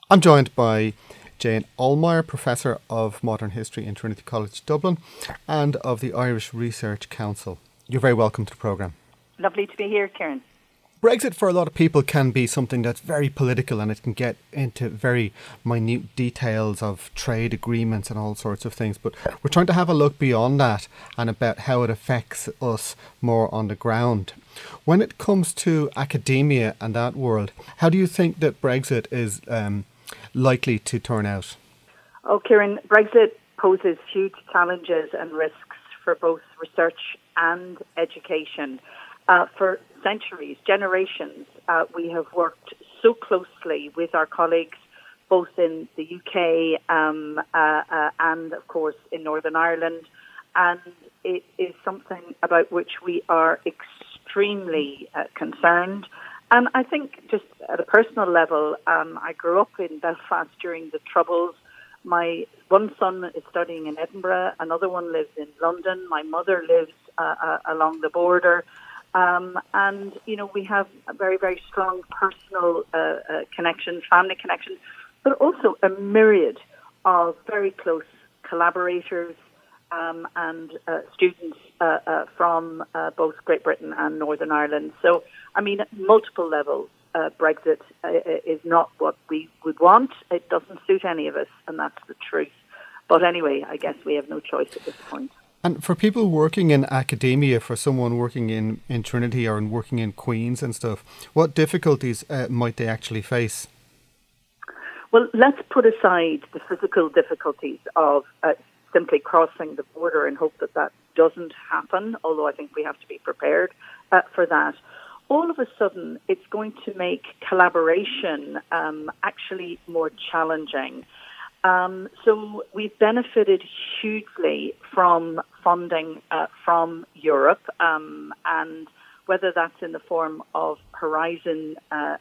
I'm joined by Jane Allmeyer, Professor of Modern History in Trinity College Dublin and of the Irish Research Council. You're very welcome to the programme. Lovely to be here, Kieran. Brexit for a lot of people can be something that's very political, and it can get into very minute details of trade agreements and all sorts of things. But we're trying to have a look beyond that and about how it affects us more on the ground. When it comes to academia and that world, how do you think that Brexit is likely to turn out? Oh, Kieran, Brexit poses huge challenges and risks for both research and education. For centuries, generations, we have worked so closely with our colleagues, both in the UK and, of course, in Northern Ireland. And it is something about which we are extremely concerned. And I think just at a personal level, I grew up in Belfast during the Troubles. My one son is studying in Edinburgh. Another one lives in London. My mother lives along the border. And, you know, we have a very, very strong personal connection, family connection, but also a myriad of very close collaborators and students from both Great Britain and Northern Ireland. So, I mean, at multiple levels, Brexit is not what we would want. It doesn't suit any of us, and that's the truth. But anyway, I guess we have no choice at this point. And for people working in academia, for someone working in Trinity or working in Queen's and stuff, what difficulties might they actually face? Well, let's put aside the physical difficulties of simply crossing the border and hope that that doesn't happen, although I think we have to be prepared for that. All of a sudden, it's going to make collaboration actually more challenging. So we've benefited hugely from funding from Europe, and whether that's in the form of Horizon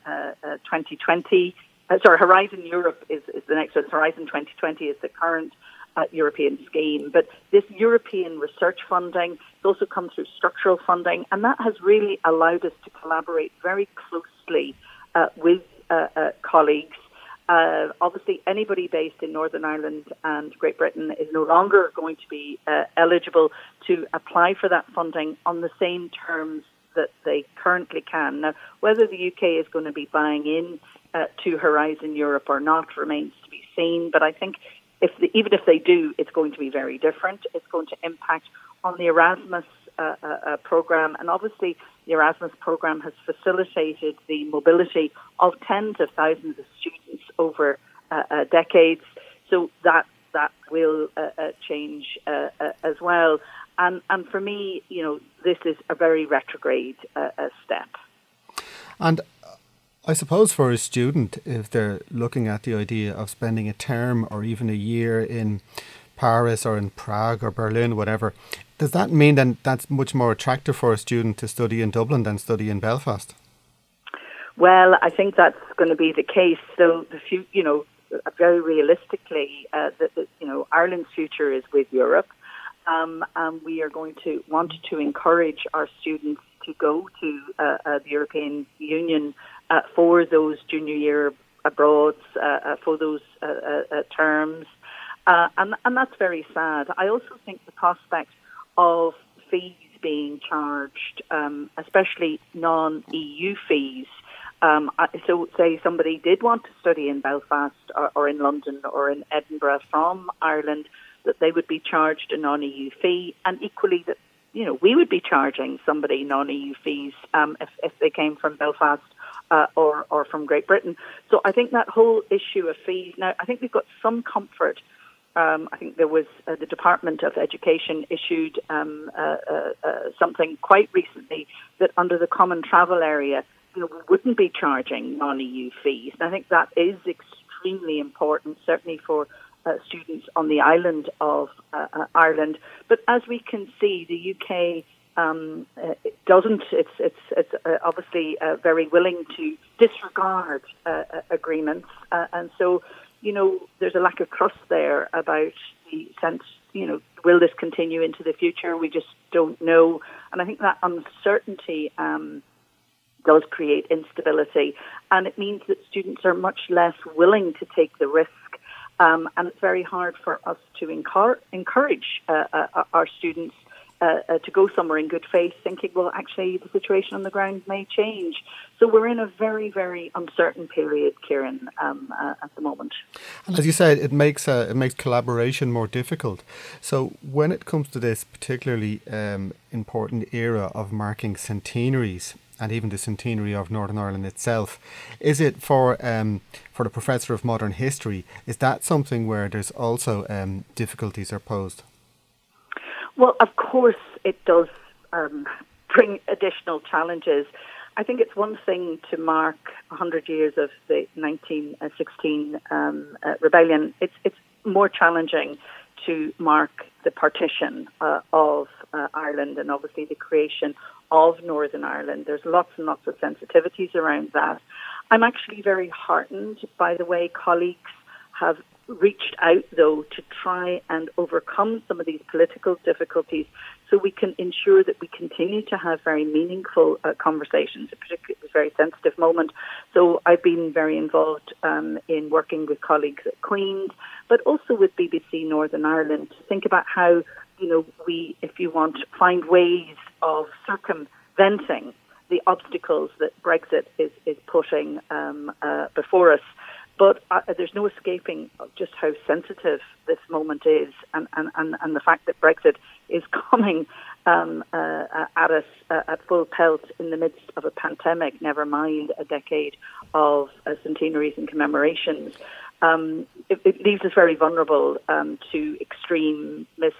2020, Horizon Europe is the next one. Horizon 2020 is the current European scheme. But this European research funding has also come through structural funding, and that has really allowed us to collaborate very closely with colleagues. Obviously, anybody based in Northern Ireland and Great Britain is no longer going to be eligible to apply for that funding on the same terms that they currently can. Now, whether the UK is going to be buying to Horizon Europe or not remains to be seen, but I think even if they do, it's going to be very different. It's going to impact on the Erasmus program, and obviously the Erasmus program has facilitated the mobility of tens of thousands of students over decades. So that will change as well. And for me, you know, this is a very retrograde step. And I suppose for a student, if they're looking at the idea of spending a term or even a year in Paris or in Prague or Berlin, whatever, does that mean then that's much more attractive for a student to study in Dublin than study in Belfast? Well, I think that's going to be the case. So, very realistically, Ireland's future is with Europe, and we are going to want to encourage our students to go to the European Union for those junior year abroads, for those terms. And that's very sad. I also think the prospect of fees being charged, especially non-EU fees. So say somebody did want to study in Belfast or in London or in Edinburgh from Ireland, that they would be charged a non-EU fee, and equally that, you know, we would be charging somebody non-EU fees if they came from Belfast or from Great Britain. So I think that whole issue of fees, now I think we've got some comfort. I think there was the Department of Education issued something quite recently that under the Common Travel Area, you know, we wouldn't be charging non-EU fees. And I think that is extremely important, certainly for students on the island of Ireland. But as we can see, the UK doesn't. It's obviously very willing to disregard agreements, and so, you know, there's a lack of trust there about the sense, you know, will this continue into the future? We just don't know. And I think that uncertainty does create instability, and it means that students are much less willing to take the risk. And it's very hard for us to encourage our students to go somewhere in good faith, thinking, well, actually, the situation on the ground may change. So we're in a very, very uncertain period, Kieran, at the moment. And as you said, it makes collaboration more difficult. So when it comes to this particularly important era of marking centenaries, and even the centenary of Northern Ireland itself, is it for the professor of modern history, is that something where there's also difficulties are posed? Well, of course it does bring additional challenges. I think it's one thing to mark 100 years of the 1916 rebellion. It's more challenging to mark the partition of Ireland and obviously the creation of Northern Ireland. There's lots and lots of sensitivities around that. I'm actually very heartened by the way colleagues have reached out, though, to try and overcome some of these political difficulties so we can ensure that we continue to have very meaningful conversations, particularly at this very sensitive moment. So I've been very involved in working with colleagues at Queen's, but also with BBC Northern Ireland to think about how, we, if you want, find ways of circumventing the obstacles that Brexit is putting before us. But there's no escaping just how sensitive this moment is, and the fact that Brexit is coming at us at full pelt in the midst of a pandemic, never mind a decade of centenaries and commemorations. It leaves us very vulnerable to extremists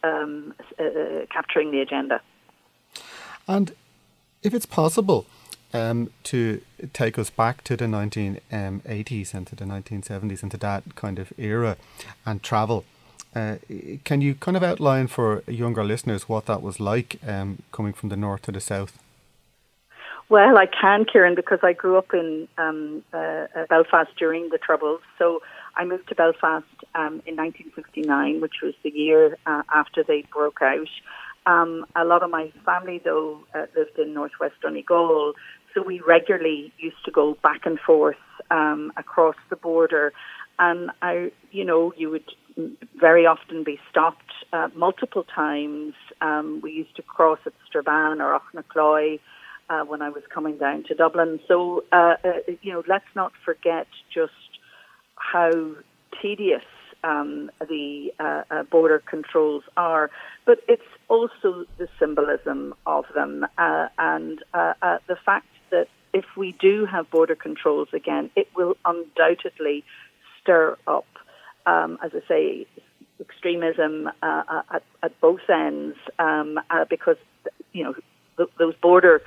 capturing the agenda. And if it's possible to take us back to the 1980s and to the 1970s and to that kind of era and travel, can you kind of outline for younger listeners what that was like coming from the north to the south? Well, I can, Kieran, because I grew up in Belfast during the Troubles. So I moved to Belfast in 1969, which was the year after they broke out. A lot of my family, though, lived in northwest Donegal, so we regularly used to go back and forth across the border. And you would very often be stopped multiple times. We used to cross at Strabane or Ochnacloy when I was coming down to Dublin. So, let's not forget just how tedious the border controls are, but it's also the symbolism of them and the fact that if we do have border controls again, it will undoubtedly stir up, as I say, extremism at both ends, because those border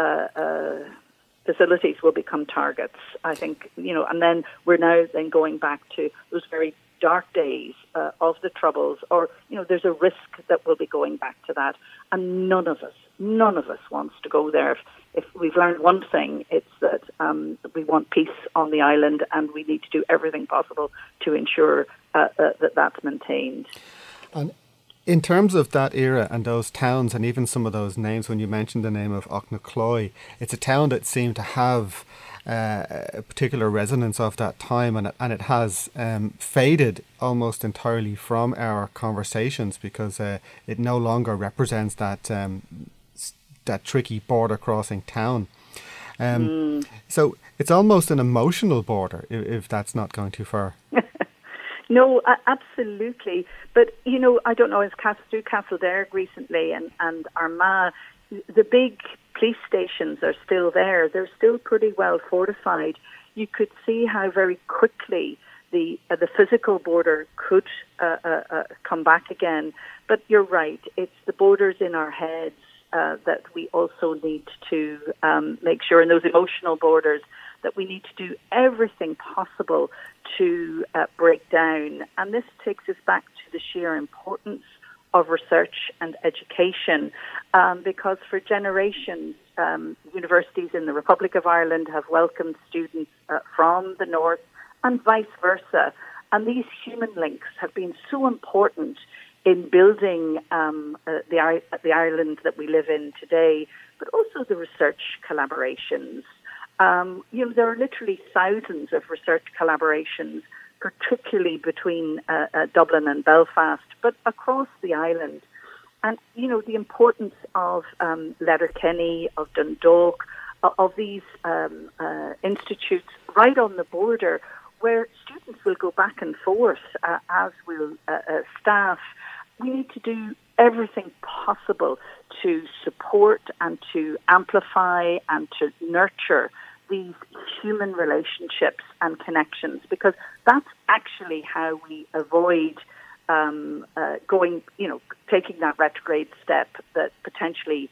facilities will become targets, I think, and then we're now then going back to those very dark days of the Troubles, or, there's a risk that we'll be going back to that. And none of us wants to go there. If we've learned one thing, it's that we want peace on the island, and we need to do everything possible to ensure that that's maintained. And in terms of that era and those towns and even some of those names, when you mentioned the name of Ochnacloy, it's a town that seemed to have a particular resonance of that time, and it has faded almost entirely from our conversations because it no longer represents that tricky border crossing town. So it's almost an emotional border, if that's not going too far. No, absolutely. But, I don't know, I was through Castlederg recently and Armagh, the big police stations are still there. They're still pretty well fortified. You could see how very quickly the physical border could come back again. But you're right, it's the borders in our heads that we also need to make sure, and those emotional borders, that we need to do everything possible to break down. And this takes us back to the sheer importance of research and education, because for generations, universities in the Republic of Ireland have welcomed students from the north and vice versa. And these human links have been so important in building the Ireland that we live in today, but also the research collaborations. There are literally thousands of research collaborations, particularly between Dublin and Belfast, but across the island. And, the importance of Letterkenny, of Dundalk, of these institutes right on the border, where students will go back and forth, as will staff. We need to do everything possible to support and to amplify and to nurture these human relationships and connections, because that's actually how we avoid taking that retrograde step that potentially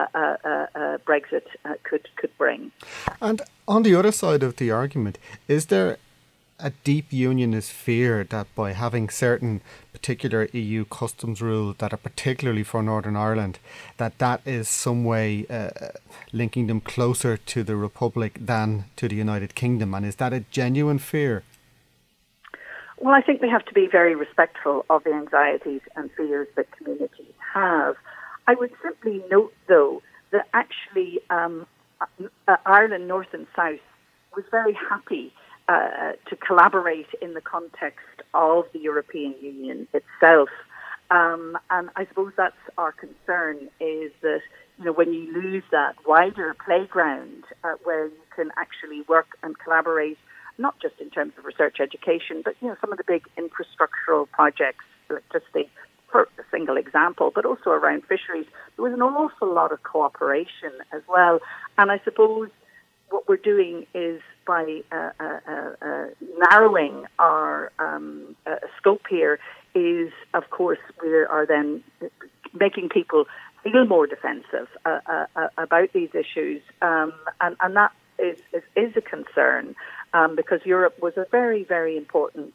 Brexit could bring. And on the other side of the argument, is there a deep unionist fear that by having certain particular EU customs rules that are particularly for Northern Ireland, that is some way linking them closer to the Republic than to the United Kingdom? And is that a genuine fear? Well, I think we have to be very respectful of the anxieties and fears that communities have. I would simply note, though, that actually Ireland, North and South, was very happy to collaborate in the context of the European Union itself. And I suppose that's our concern, is that, when you lose that wider playground where you can actually work and collaborate, not just in terms of research education, but, some of the big infrastructural projects, electricity, for a single example, but also around fisheries, there was an awful lot of cooperation as well. And I suppose what we're doing is by narrowing our scope here is, of course, we are then making people feel more defensive about these issues. And that is a concern because Europe was a very, very important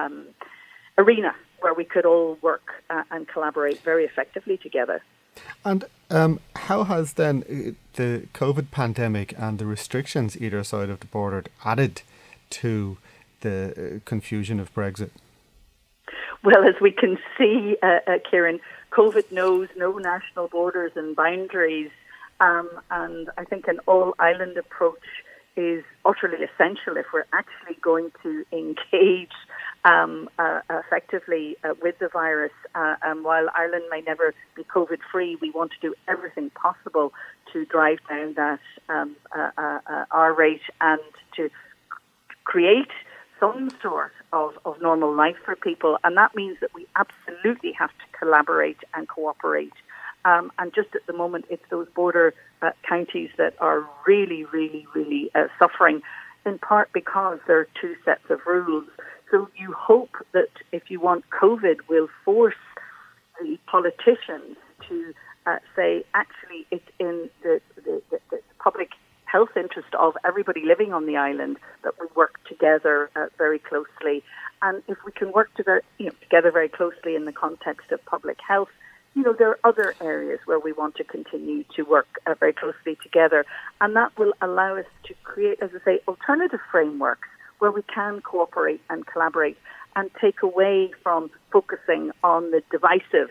arena where we could all work and collaborate very effectively together. And how has then the COVID pandemic and the restrictions either side of the border added to the confusion of Brexit? Well, as we can see, Kieran, COVID knows no national borders and boundaries, and I think an all-island approach is utterly essential if we're actually going to engage effectively with the virus. And while Ireland may never be COVID-free, we want to do everything possible to drive down that R rate and to create some sort of normal life for people. And that means that we absolutely have to collaborate and cooperate. And just at the moment, it's those border counties that are really, really, really suffering, in part because there are two sets of rules. So you hope that if you want COVID, will force the politicians to say, actually, it's in the public health interest of everybody living on the island that we work together very closely. And if we can work together very closely in the context of public health, there are other areas where we want to continue to work very closely together. And that will allow us to create, as I say, alternative frameworks where we can cooperate and collaborate and take away from focusing on the divisive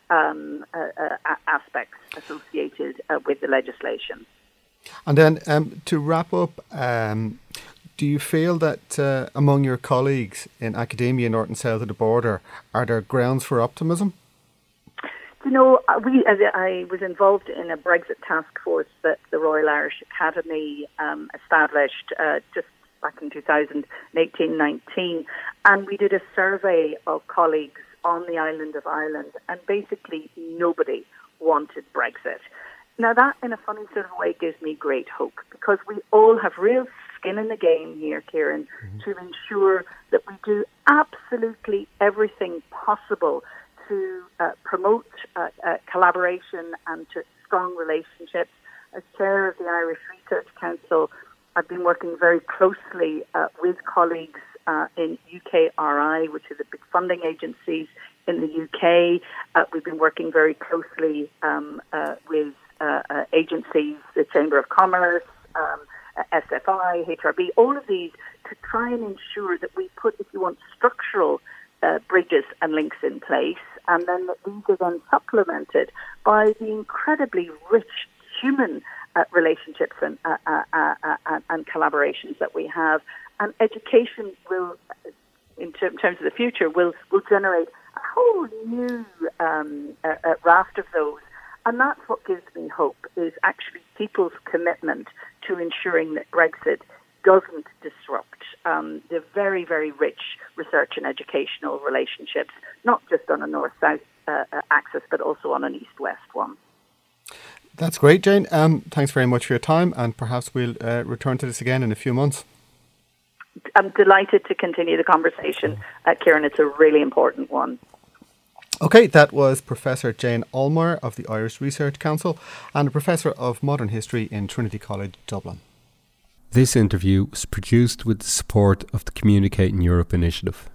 aspects associated with the legislation. And then to wrap up, do you feel that among your colleagues in academia north and south of the border, are there grounds for optimism? I was involved in a Brexit task force that the Royal Irish Academy established just back in 2018-19, and we did a survey of colleagues on the island of Ireland, and basically nobody wanted Brexit. Now that, in a funny sort of way, gives me great hope, because we all have real skin in the game here, Kieran, to ensure that we do absolutely everything possible to promote collaboration and to strong relationships. As chair of the Irish Research Council, I've been working very closely with colleagues in UKRI, which are the big funding agencies in the UK. We've been working very closely with agencies, the Chamber of Commerce, SFI, HRB, all of these, to try and ensure that we put, if you want, structural bridges and links in place, and then these are then supplemented by the incredibly rich human relationships and collaborations that we have. And education will, in terms of the future, will generate a whole new raft of those. And that's what gives me hope, is actually people's commitment to ensuring that Brexit doesn't disrupt the very, very rich research and educational relationships, not just on a north-south axis, but also on an east-west one. That's great, Jane. Thanks very much for your time, and perhaps we'll return to this again in a few months. I'm delighted to continue the conversation, Kieran. It's a really important one. Okay, that was Professor Jane Allmyer of the Irish Research Council and a Professor of Modern History in Trinity College, Dublin. This interview was produced with the support of the Communicating Europe initiative.